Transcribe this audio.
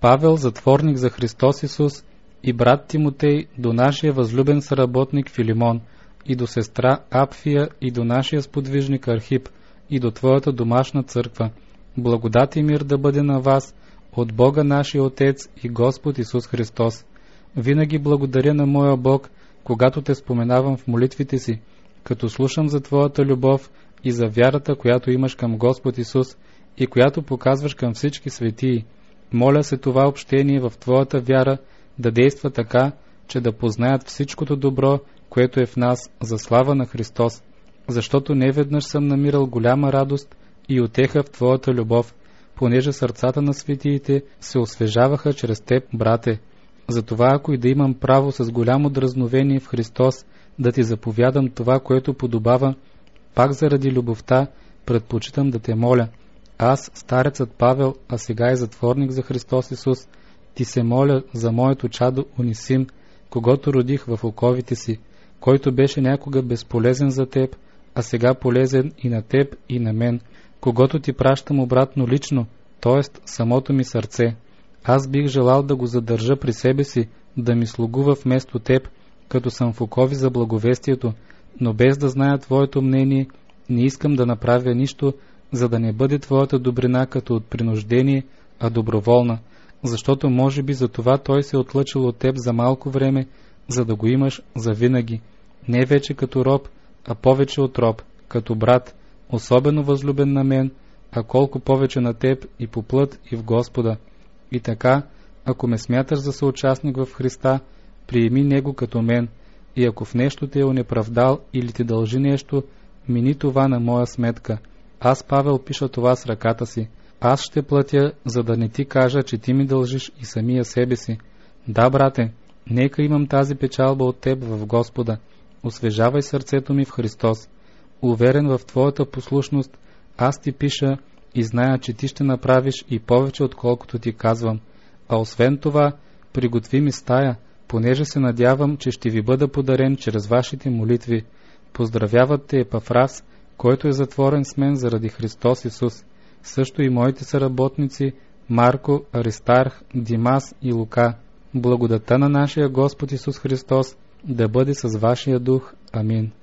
Павел, затворник за Христос Исус, и брат Тимотей, до нашия възлюбен съработник Филимон, и до сестра Апфия, и до нашия сподвижник Архип, и до твоята домашна църква. Благодат и мир да бъде на вас от Бога нашия Отец и Господ Исус Христос. Винаги благодаря на моя Бог, когато те споменавам в молитвите си, като слушам за твоята любов и за вярата, която имаш към Господ Исус и която показваш към всички светии. Моля се това общение в твоята вяра да действа така, че да познаят всичкото добро, което е в нас, за слава на Христос, защото неведнъж съм намирал голяма радост и утеха в твоята любов, понеже сърцата на светиите се освежаваха чрез теб, брате. Затова, ако и да имам право с голямо дразновение в Христос да ти заповядам това, което подобава, пак заради любовта предпочитам да те моля. Аз, старецът Павел, а сега и затворник за Христос Исус, ти се моля за моето чадо Унисим, когото родих в оковите си, който беше някога безполезен за теб, а сега полезен и на теб, и на мен, когото ти пращам обратно лично, т.е. самото ми сърце. Аз бих желал да го задържа при себе си, да ми слугува вместо теб, като съм в окови за благовестието, но без да зная твоето мнение, не искам да направя нищо, за да не бъде твоята добрина като от принуждение, а доброволна, защото може би за това той се отлъчил от теб за малко време, за да го имаш завинаги, не вече като роб, а повече от роб, като брат, особено възлюбен на мен, а колко повече на теб и по плът и в Господа. И така, ако ме смяташ за съучастник в Христа, приеми него като мен, и ако в нещо те е онеправдал или ти дължи нещо, мини това на моя сметка. Аз, Павел, пиша това с ръката си. Аз ще платя, за да не ти кажа, че ти ми дължиш и самия себе си. Да, брате, нека имам тази печалба от теб в Господа. Освежавай сърцето ми в Христос. Уверен в твоята послушност, аз ти пиша и зная, че ти ще направиш и повече, отколкото ти казвам. А освен това, приготви ми стая, понеже се надявам, че ще ви бъда подарен чрез вашите молитви. Поздравяват те Епафрас, който е затворен с мен заради Христос Исус. Също и моите съработници Марко, Аристарх, Димас и Лука. Благодата на нашия Господ Исус Христос да бъде с вашия дух. Амин.